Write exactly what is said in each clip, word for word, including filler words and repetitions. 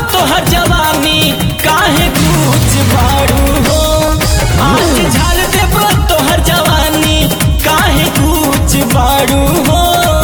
तोहर जवानी काहे कुछ बारू हो। आज झाड़ देब तोहर जवानी काहे कुछ बारू हो।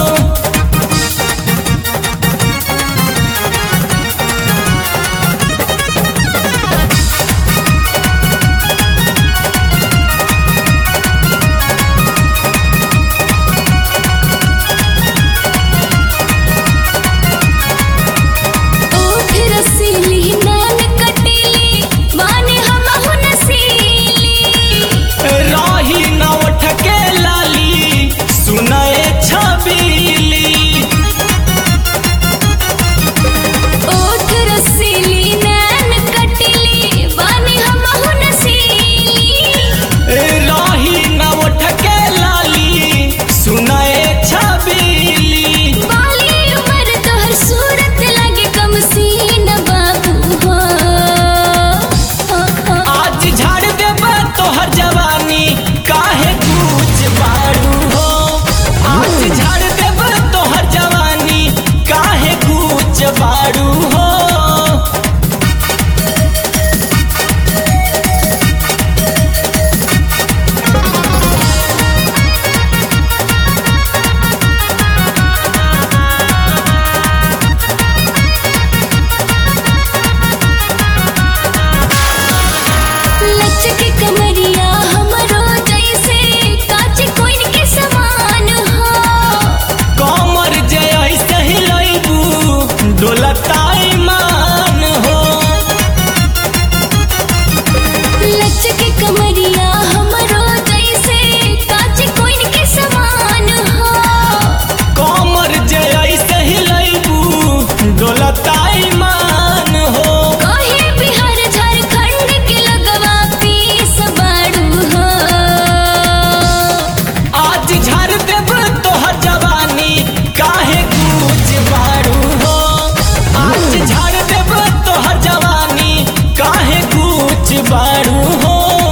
बारू हो लचके कमरिया हमरो जैसे काची कोइन के समान हो। कमर जय सही लइबू डोलताई मान हो। लचके कमरिया हमरो जैसे काची कोइन के समान हो। कमर जय सही लइबू डोलताई मान हो। कहे बिहार झारखंड के लगवा पीस बाड़ू हो। आज झाड़ देब तोहर जवानी काहे कुछ बारू हो। आज झाड़ देब तोहर जवानी काहे कुछ बारू हो।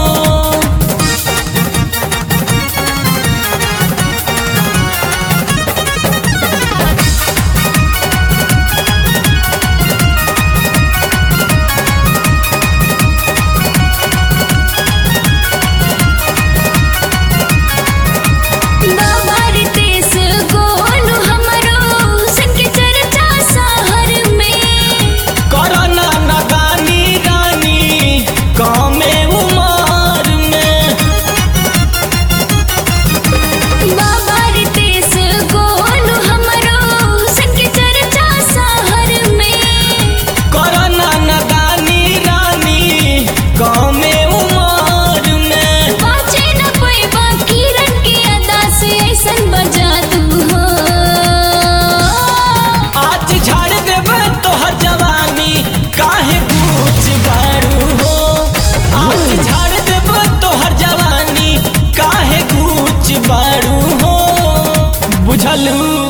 बाबर देश गोलू हमरो संग चर्चा शहर में। करना नादानी रानी कमे उमर में। बाबर देश गोलू हमरो संग चर्चा शहर में। करना नादानी रानी कमे उमर में। बाचे न पैबा किरण के अदा से ऐसन बजा तू हो। आज झाड़ देब तोहर जवानी काहे कुछ बारू हो। आज झाड़ देब तोहर जवानी काहे कुछ बारू हो। बुझलू।